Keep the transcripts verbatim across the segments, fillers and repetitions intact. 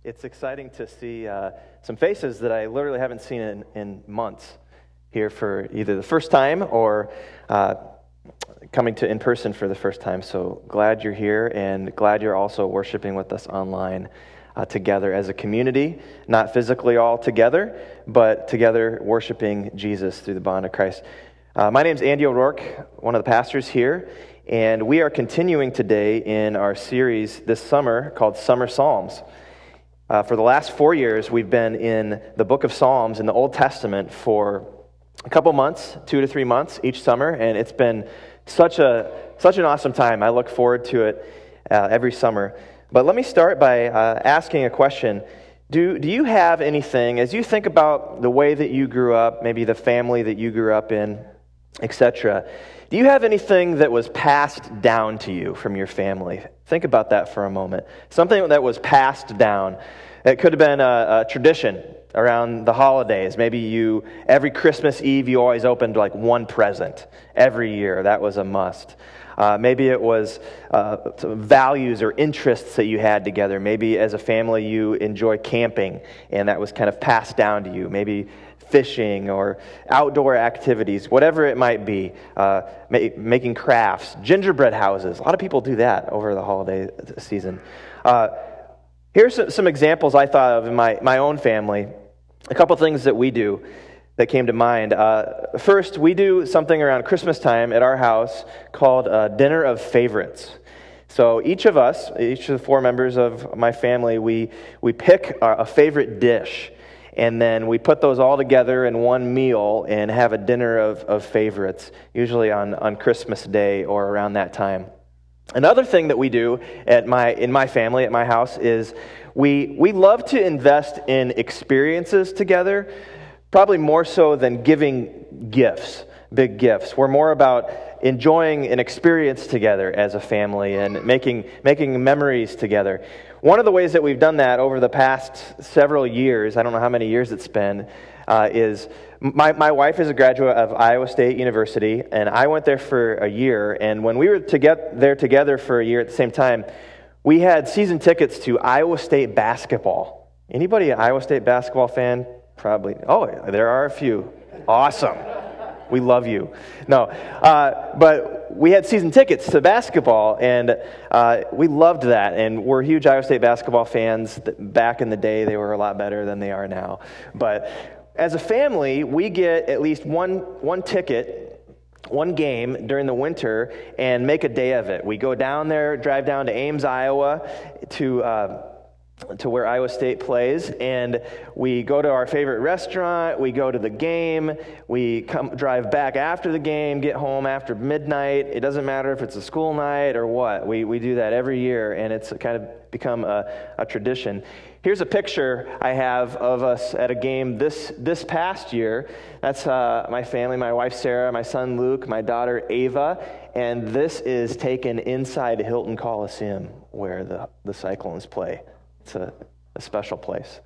It's exciting to see uh, some faces that I literally haven't seen in, in months here for either the first time or uh, coming to in person for the first time. So glad you're here, and glad you're also worshiping with us online uh, together as a community, not physically all together, but together worshiping Jesus through the bond of Christ. Uh, my name's Andy O'Rourke, one of the pastors here, and we are continuing today in our series this summer called Summer Psalms. Uh, for the last four years, we've been in the book of Psalms in the Old Testament for a couple months, two to three months each summer, and it's been such a such an awesome time. I look forward to it uh, every summer. But let me start by uh, asking a question. Do, do you have anything, as you think about the way that you grew up, maybe the family that you grew up in, et cetera, do you have anything that was passed down to you from your family? Think about that for a moment. Something that was passed down. It could have been a, a tradition around the holidays. Maybe you, every Christmas Eve, you always opened like one present every year. That was a must. Uh, maybe it was uh, some values or interests that you had together. Maybe as a family you enjoy camping, and that was kind of passed down to you. Maybe fishing or outdoor activities, whatever it might be, uh, ma- making crafts, gingerbread houses. A lot of people do that over the holiday season. Uh, here's some, some examples I thought of in my, my own family. A couple things that we do that came to mind. Uh, first, we do something around Christmas time at our house called a Dinner of Favorites. So each of us, each of the four members of my family, we, we pick a, a favorite dish. And then we put those all together in one meal and have a dinner of, of favorites, usually on, on Christmas Day or around that time. Another thing that we do at my in my family, at my house, is we we love to invest in experiences together, probably more so than giving gifts, big gifts. We're more about enjoying an experience together as a family and making making memories together. One of the ways that we've done that over the past several years, I don't know how many years it's been, uh, is my, my wife is a graduate of Iowa State University, and I went there for a year, and when we were to get there together for a year at the same time, we had season tickets to Iowa State basketball. Anybody an Iowa State basketball fan? Probably. Oh, there are a few. Awesome. We love you. No, uh, but we had season tickets to basketball, and uh, we loved that, and we're huge Iowa State basketball fans. Back in the day, they were a lot better than they are now. But as a family, we get at least one one ticket, one game during the winter, and make a day of it. We go down there, drive down to Ames, Iowa, to... Uh, to where Iowa State plays, and we go to our favorite restaurant, we go to the game, we come drive back after the game, get home after midnight. It doesn't matter if it's a school night or what. We we do that every year, and it's kind of become a, a tradition. Here's a picture I have of us at a game this this past year. That's uh, my family, my wife Sarah, my son Luke, my daughter Ava, and this is taken inside Hilton Coliseum where the, the Cyclones play. It's a, a special place.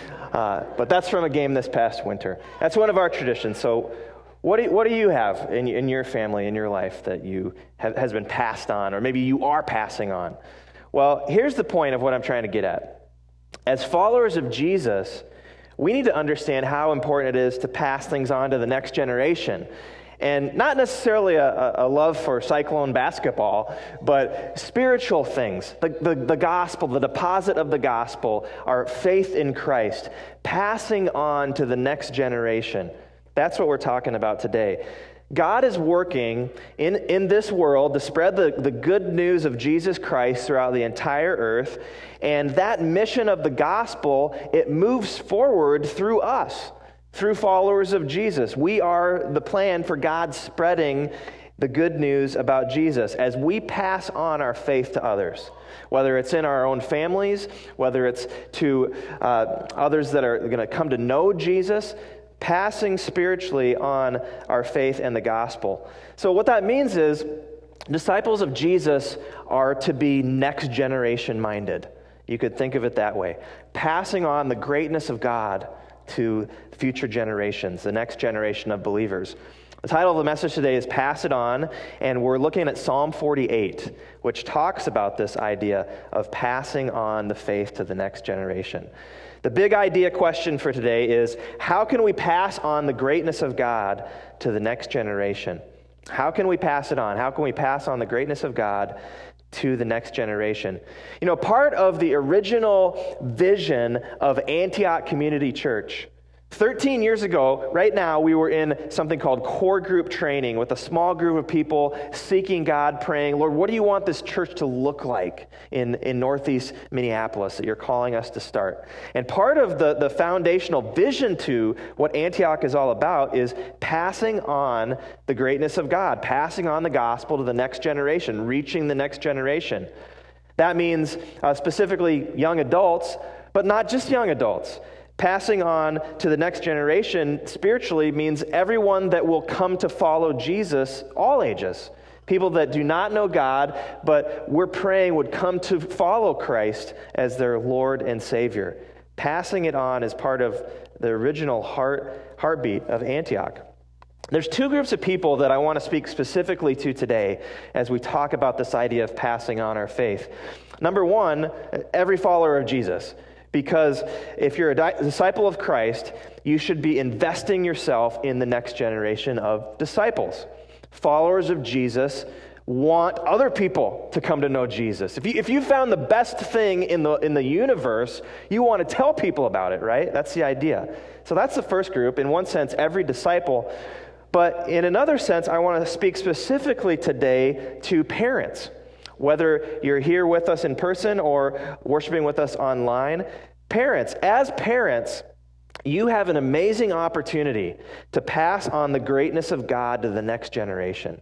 Uh, but that's from a game this past winter. That's one of our traditions. So what do you, what do you have in, in your family, in your life, that you have, has been passed on, or maybe you are passing on? Well, here's the point of what I'm trying to get at. As followers of Jesus, we need to understand how important it is to pass things on to the next generation. And not necessarily a, a love for Cyclone basketball, but spiritual things, the, the, the gospel, the deposit of the gospel, our faith in Christ, passing on to the next generation. That's what we're talking about today. God is working in, in this world to spread the, the good news of Jesus Christ throughout the entire earth, and that mission of the gospel, it moves forward through us. Through followers of Jesus. We are the plan for God spreading the good news about Jesus as we pass on our faith to others, whether it's in our own families, whether it's to uh, others that are going to come to know Jesus, passing spiritually on our faith and the gospel. So what that means is disciples of Jesus are to be next generation minded. You could think of it that way. Passing on the greatness of God to future generations, the next generation of believers. The title of the message today is Pass It On, and we're looking at Psalm forty-eight, which talks about this idea of passing on the faith to the next generation. The big idea question for today is, how can we pass on the greatness of God to the next generation? How can we pass it on? How can we pass on the greatness of God to the next generation? You know, part of the original vision of Antioch Community Church, thirteen years ago, right now, we were in something called core group training with a small group of people seeking God, praying, Lord, what do you want this church to look like in, in Northeast Minneapolis that you're calling us to start? And part of the, the foundational vision to what Antioch is all about is passing on the greatness of God, passing on the gospel to the next generation, reaching the next generation. That means uh, specifically young adults, but not just young adults. Passing on to the next generation spiritually means everyone that will come to follow Jesus, all ages. People that do not know God, but we're praying would come to follow Christ as their Lord and Savior. Passing it on is part of the original heart heartbeat of Antioch. There's two groups of people that I want to speak specifically to today as we talk about this idea of passing on our faith. Number one, every follower of Jesus. Because if you're a di- disciple of Christ, you should be investing yourself in the next generation of disciples. Followers of Jesus want other people to come to know Jesus. If you if you found the best thing in the in the universe, you want to tell people about it, right? That's the idea. So that's the first group. In one sense, every disciple. But in another sense, I want to speak specifically today to parents. Whether you're here with us in person or worshiping with us online, parents, as parents, you have an amazing opportunity to pass on the greatness of God to the next generation.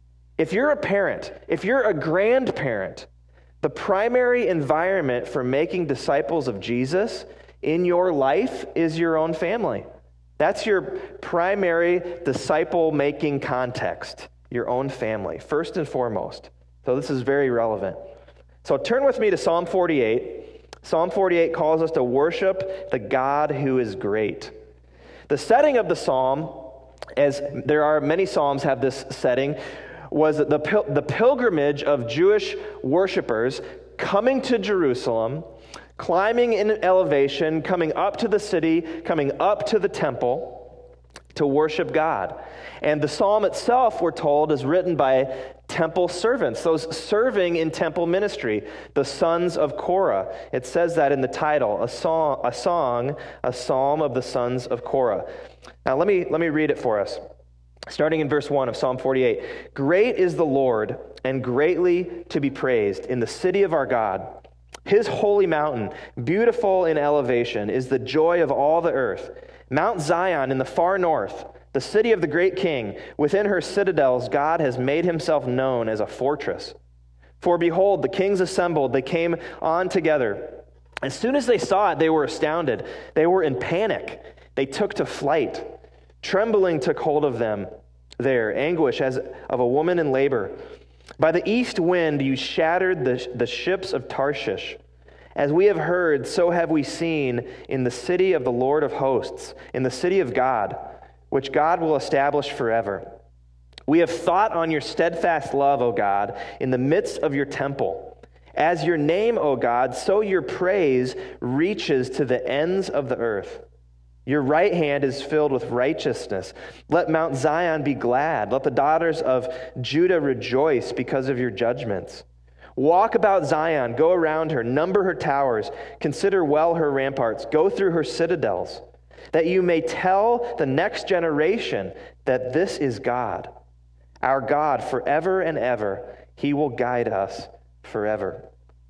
If you're a parent, if you're a grandparent, the primary environment for making disciples of Jesus in your life is your own family. That's your primary disciple-making context, your own family, first and foremost. So this is very relevant. So turn with me to Psalm forty-eight. Psalm forty-eight calls us to worship the God who is great. The setting of the psalm, as there are many psalms have this setting, was the, pil- the pilgrimage of Jewish worshipers coming to Jerusalem, climbing in elevation, coming up to the city, coming up to the temple to worship God. And the psalm itself, we're told, is written by temple servants, those serving in temple ministry, the sons of Korah. It says that in the title, a song, a song, a psalm of the sons of Korah. Now let me let me read it for us. Starting in verse one of Psalm forty-eight. Great is the Lord, and greatly to be praised in the city of our God. His holy mountain, beautiful in elevation, is the joy of all the earth. Mount Zion in the far north, the city of the great king, within her citadels, God has made himself known as a fortress. For behold, the kings assembled, they came on together. As soon as they saw it, they were astounded. They were in panic. They took to flight. Trembling took hold of them there, anguish as of a woman in labor. By the east wind you shattered the, the ships of Tarshish. As we have heard, so have we seen in the city of the Lord of hosts, in the city of God, which God will establish forever. We have thought on your steadfast love, O God, in the midst of your temple. As your name, O God, so your praise reaches to the ends of the earth. Your right hand is filled with righteousness. Let Mount Zion be glad. Let the daughters of Judah rejoice because of your judgments. Walk about Zion, go around her, number her towers, consider well her ramparts, go through her citadels, that you may tell the next generation that this is God, our God forever and ever. He will guide us forever.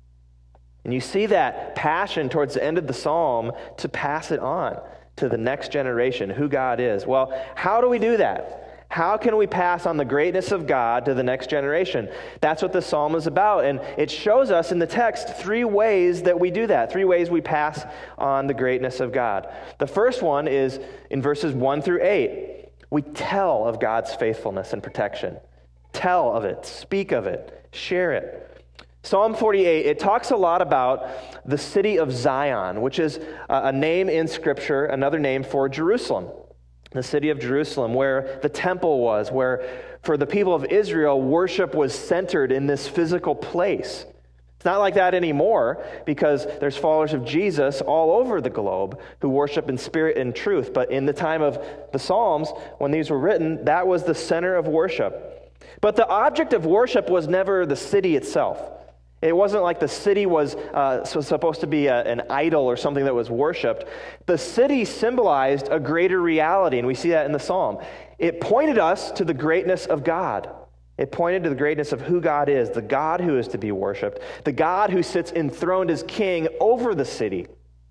And you see that passion towards the end of the psalm to pass it on to the next generation, who God is. Well, how do we do that? How can we pass on the greatness of God to the next generation? That's what the psalm is about. And it shows us in the text three ways that we do that, three ways we pass on the greatness of God. The first one is in verses one through eight. We tell of God's faithfulness and protection. Tell of it, speak of it, share it. Psalm forty-eight, it talks a lot about the city of Zion, which is a name in Scripture, another name for Jerusalem. the city of Jerusalem, where the temple was, where for the people of Israel, worship was centered in this physical place. It's not like that anymore because there's followers of Jesus all over the globe who worship in spirit and truth. But in the time of the Psalms, when these were written, that was the center of worship. But the object of worship was never the city itself. It wasn't like the city was uh, supposed to be a, an idol or something that was worshipped. The city symbolized a greater reality, and we see that in the psalm. It pointed us to the greatness of God. It pointed to the greatness of who God is, the God who is to be worshipped, the God who sits enthroned as king over the city.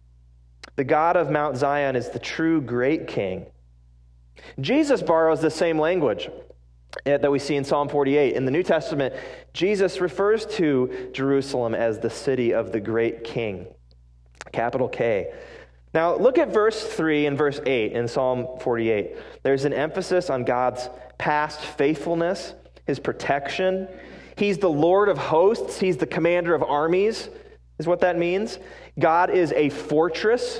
The God of Mount Zion is the true great king. Jesus borrows the same language that we see in Psalm forty-eight. In the New Testament, Jesus refers to Jerusalem as the city of the great king, capital K. Now, look at verse three and verse eight in Psalm forty-eight. There's an emphasis on God's past faithfulness, his protection. He's the Lord of hosts. He's the commander of armies, is what that means. God is a fortress,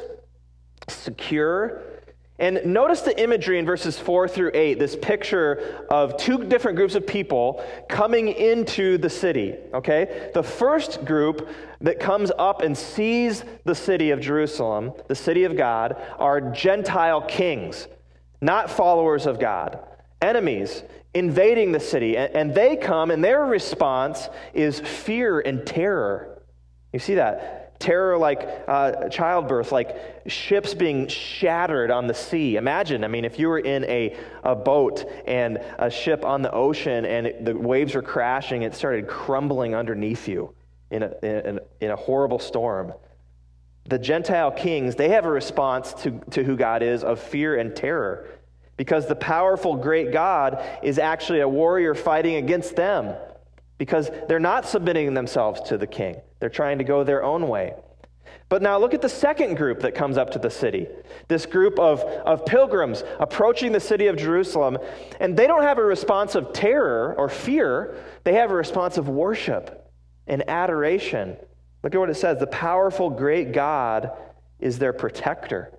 secure. And notice the imagery in verses four through eight, this picture of two different groups of people coming into the city, okay? The first group that comes up and sees the city of Jerusalem, the city of God, are Gentile kings, not followers of God, enemies invading the city. And they come, and their response is fear and terror. You see that? Terror like uh, childbirth, like ships being shattered on the sea. Imagine, I mean, if you were in a, a boat and a ship on the ocean and it, the waves were crashing, it started crumbling underneath you in a, in, in a horrible storm. The Gentile kings, they have a response to, to who God is of fear and terror because the powerful, great God is actually a warrior fighting against them because they're not submitting themselves to the king. They're trying to go their own way. But now look at the second group that comes up to the city. This group of, of pilgrims approaching the city of Jerusalem, and they don't have a response of terror or fear. They have a response of worship and adoration. Look at what it says. The powerful, great God is their protector.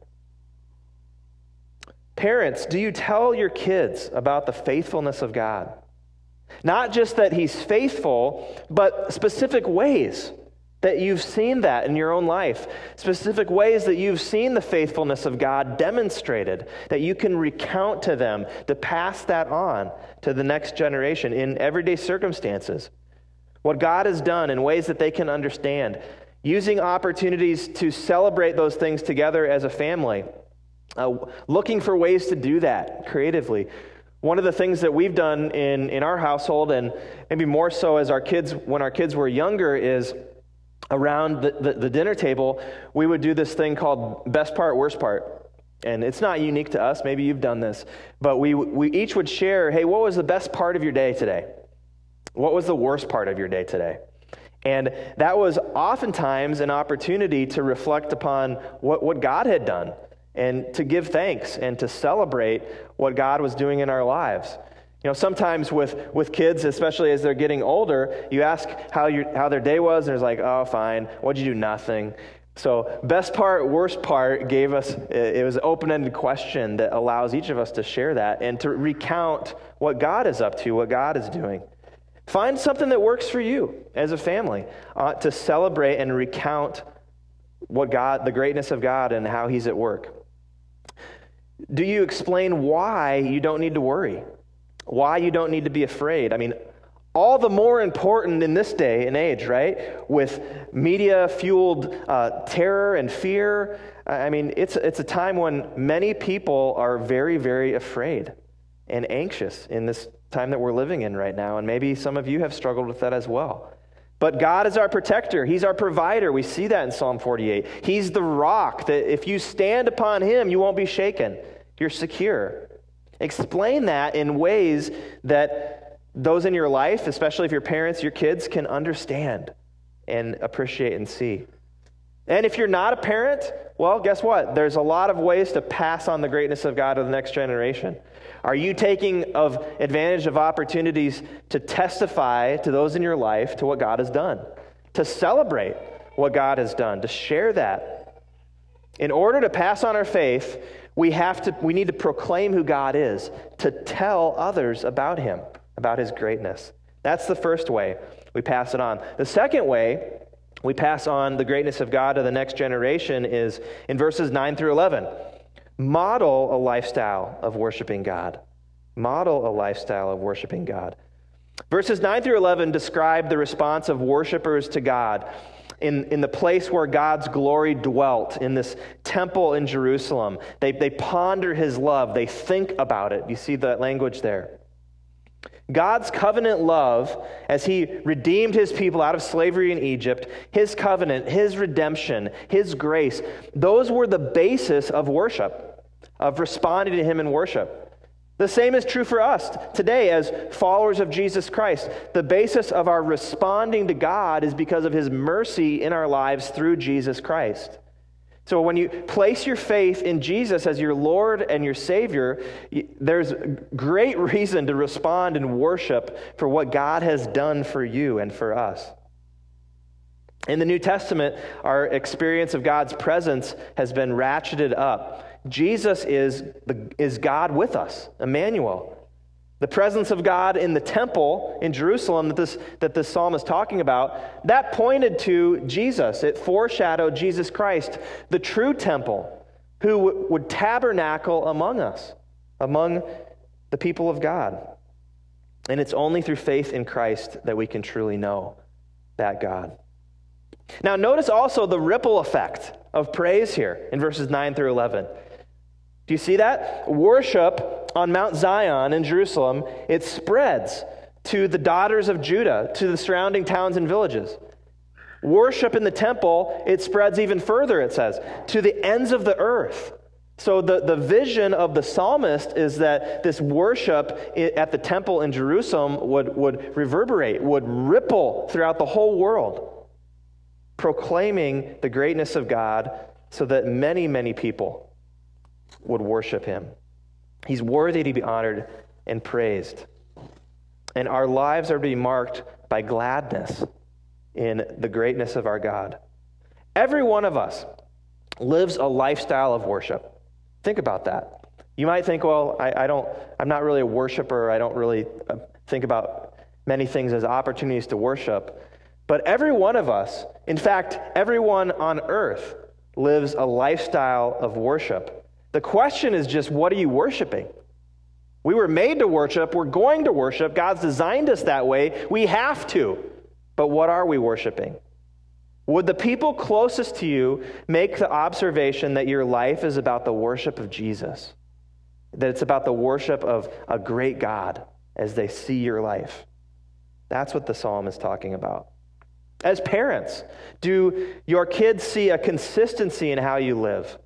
Parents, do you tell your kids about the faithfulness of God? Not just that he's faithful, but specific ways that you've seen that in your own life. Specific ways that you've seen the faithfulness of God demonstrated, that you can recount to them to pass that on to the next generation in everyday circumstances. What God has done in ways that they can understand. Using opportunities to celebrate those things together as a family. Uh, looking for ways to do that creatively. One of the things that we've done in, in our household, and maybe more so as our kids, when our kids were younger, is around the, the, the dinner table, we would do this thing called best part, worst part. And it's not unique to us. Maybe you've done this. But we we each would share, hey, what was the best part of your day today? What was the worst part of your day today? And that was oftentimes an opportunity to reflect upon what, what God had done, and to give thanks and to celebrate what God was doing in our lives. You know, sometimes with, with kids, especially as they're getting older, you ask how your how their day was, and it's like, oh, fine. What'd you do? Nothing. So best part, worst part gave us, it was an open-ended question that allows each of us to share that and to recount what God is up to, what God is doing. Find something that works for you as a family uh, to celebrate and recount what God, the greatness of God and how he's at work. Do you explain why you don't need to worry? Why you don't need to be afraid? I mean, all the more important in this day and age, right? With media-fueled uh, terror and fear. I mean, it's it's a time when many people are very, very afraid and anxious in this time that we're living in right now. And maybe some of you have struggled with that as well. But God is our protector. He's our provider. We see that in Psalm forty-eight. He's the rock that if you stand upon him, you won't be shaken. You're secure. Explain that in ways that those in your life, especially if your parents, your kids, can understand and appreciate and see. And if you're not a parent, well, guess what? There's a lot of ways to pass on the greatness of God to the next generation. Are you taking of advantage of opportunities to testify to those in your life to what God has done, to celebrate what God has done, to share that? In order to pass on our faith, We have to, we need to proclaim who God is, to tell others about him, about his greatness. That's the first way we pass it on. The second way we pass on the greatness of God to the next generation is in verses nine through eleven. Model a lifestyle of worshiping God. Model a lifestyle of worshiping God. Verses nine through eleven describe the response of worshipers to God in, in the place where God's glory dwelt, in this temple in Jerusalem. They, they ponder his love. They think about it. You see that language there. God's covenant love, as he redeemed his people out of slavery in Egypt, his covenant, his redemption, his grace, those were the basis of worship, of responding to him in worship. The same is true for us today as followers of Jesus Christ. The basis of our responding to God is because of his mercy in our lives through Jesus Christ. So when you place your faith in Jesus as your Lord and your Savior, there's great reason to respond and worship for what God has done for you and for us. In the New Testament, our experience of God's presence has been ratcheted up. Jesus is, the, is God with us, Emmanuel. The presence of God in the temple in Jerusalem that this, that this psalm is talking about, that pointed to Jesus. It foreshadowed Jesus Christ, the true temple, who w- would tabernacle among us, among the people of God. And it's only through faith in Christ that we can truly know that God. Now notice also the ripple effect of praise here in verses nine through eleven. Do you see that? Worship on Mount Zion in Jerusalem, it spreads to the daughters of Judah, to the surrounding towns and villages. Worship in the temple, it spreads even further, it says, to the ends of the earth. So the, the vision of the psalmist is that this worship at the temple in Jerusalem would, would reverberate, would ripple throughout the whole world, proclaiming the greatness of God so that many, many people would worship him. He's worthy to be honored and praised. And our lives are to be marked by gladness in the greatness of our God. Every one of us lives a lifestyle of worship. Think about that. You might think, well, I, I don't, I'm not really a worshiper. I don't really think about many things as opportunities to worship. But every one of us, in fact, everyone on earth lives a lifestyle of worship. The question is just, what are you worshiping? We were made to worship. We're going to worship. God's designed us that way. We have to. But what are we worshiping? Would the people closest to you make the observation that your life is about the worship of Jesus? That it's about the worship of a great God as they see your life? That's what the psalm is talking about. As parents, do your kids see a consistency in how you live?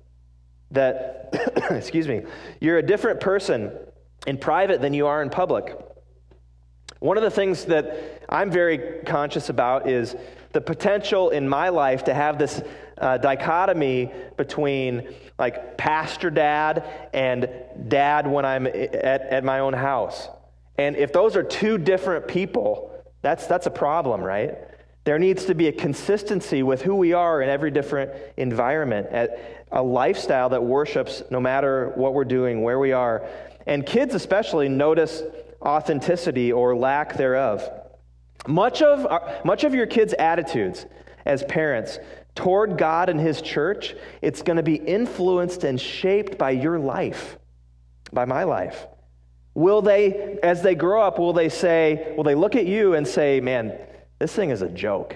That, excuse me, you're a different person in private than you are in public. One of the things that I'm very conscious about is the potential in my life to have this uh, dichotomy between like pastor dad and dad when I'm at, at my own house. And if those are two different people, that's that's a problem, right? There needs to be a consistency with who we are in every different environment, a lifestyle that worships no matter what we're doing, where we are. And kids especially notice authenticity or lack thereof. Much of our, much of your kids' attitudes as parents toward God and his church, it's going to be influenced and shaped by your life, by my life. Will they, as they grow up, will they say, will they look at you and say, man, this thing is a joke?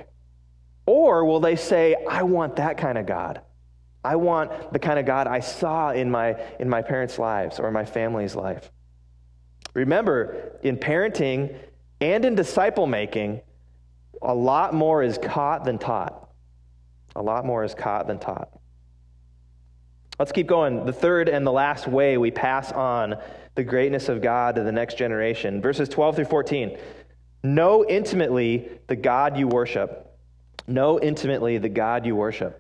Or will they say, I want that kind of God. I want the kind of God I saw in my in my parents' lives or my family's life. Remember, in parenting and in disciple making, a lot more is caught than taught. A lot more is caught than taught. Let's keep going. The third and the last way we pass on the greatness of God to the next generation. Verses twelve through fourteen. Know intimately the God you worship. Know intimately the God you worship.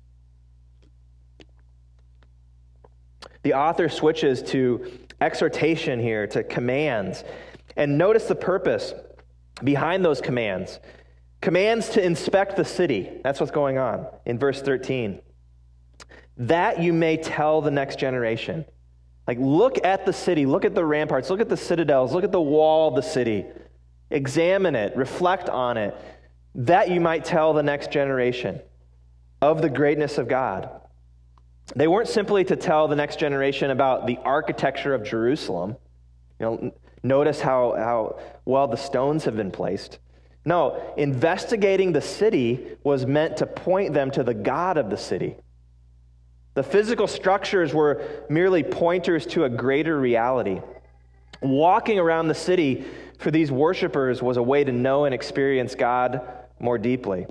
The author switches to exhortation here, to commands. And notice the purpose behind those commands. Commands to inspect the city. That's what's going on in verse thirteen. that you may tell the next generation. Like, look at the city, look at the ramparts, look at the citadels, look at the wall of the city. Examine it, reflect on it, that you might tell the next generation of the greatness of God. They weren't simply to tell the next generation about the architecture of Jerusalem. You know, notice how, how well the stones have been placed. No, investigating the city was meant to point them to the God of the city. The physical structures were merely pointers to a greater reality. Walking around the city for these worshipers was a way to know and experience God more deeply.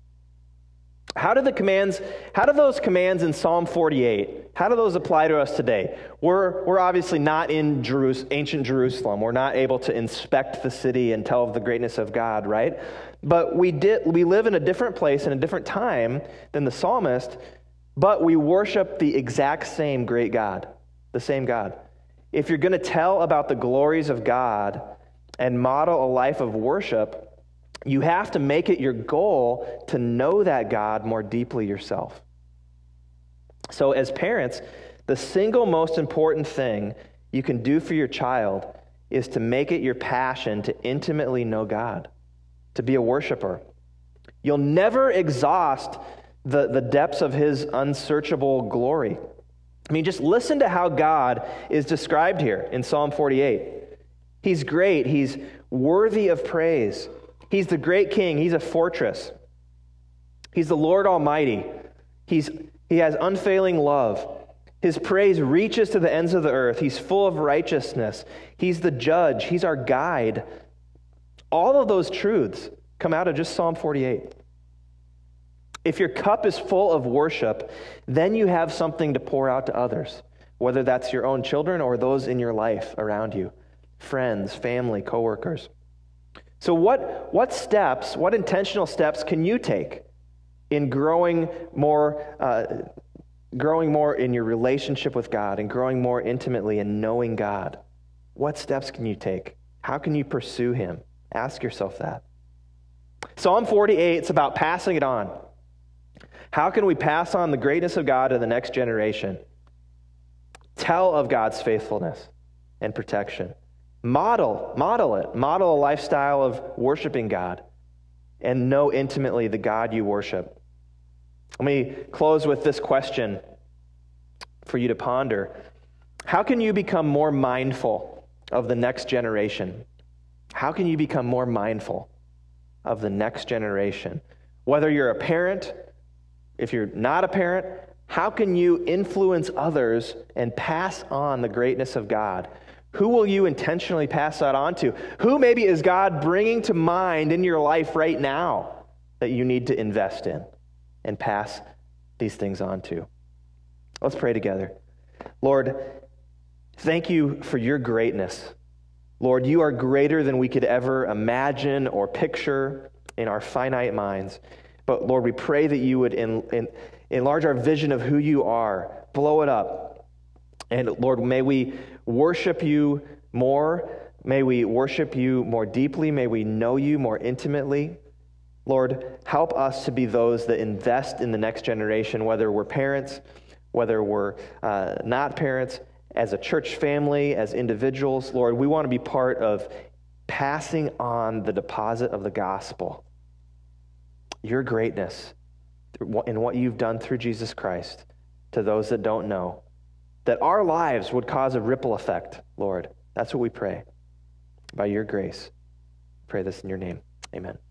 How do the commands, how do those commands in Psalm forty-eight, how do those apply to us today? We're, we're obviously not in Jerus- ancient Jerusalem. We're not able to inspect the city and tell of the greatness of God, right? But we did, we live in a different place in a different time than the psalmist, but we worship the exact same great God, the same God. If you're going to tell about the glories of God and model a life of worship, you have to make it your goal to know that God more deeply yourself. So as parents, the single most important thing you can do for your child is to make it your passion to intimately know God, to be a worshiper. You'll never exhaust the, the depths of his unsearchable glory. I mean, just listen to how God is described here in Psalm forty-eight. He's great. He's worthy of praise. He's the great king. He's a fortress. He's the Lord Almighty. He's, he has unfailing love. His praise reaches to the ends of the earth. He's full of righteousness. He's the judge. He's our guide. All of those truths come out of just Psalm forty-eight. If your cup is full of worship, then you have something to pour out to others, whether that's your own children or those in your life around you, friends, family, coworkers. So what, what steps, what intentional steps can you take in growing more, uh, growing more in your relationship with God and growing more intimately in knowing God? What steps can you take? How can you pursue him? Ask yourself that. Psalm forty-eight, it's about passing it on. How can we pass on the greatness of God to the next generation? Tell of God's faithfulness and protection. Model, model it. Model a lifestyle of worshiping God and know intimately the God you worship. Let me close with this question for you to ponder. How can you become more mindful of the next generation? How can you become more mindful of the next generation? Whether you're a parent, if you're not a parent, how can you influence others and pass on the greatness of God? Who will you intentionally pass that on to? Who maybe is God bringing to mind in your life right now that you need to invest in and pass these things on to? Let's pray together. Lord, thank you for your greatness. Lord, you are greater than we could ever imagine or picture in our finite minds. But Lord, we pray that you would in, in, enlarge our vision of who you are, blow it up. And Lord, may we worship you more. May we worship you more deeply. May we know you more intimately. Lord, help us to be those that invest in the next generation, whether we're parents, whether we're uh, not parents, as a church family, as individuals. Lord, we want to be part of passing on the deposit of the gospel, your greatness, in what you've done through Jesus Christ to those that don't know, that our lives would cause a ripple effect, Lord. That's what we pray. By your grace, pray this in your name. Amen.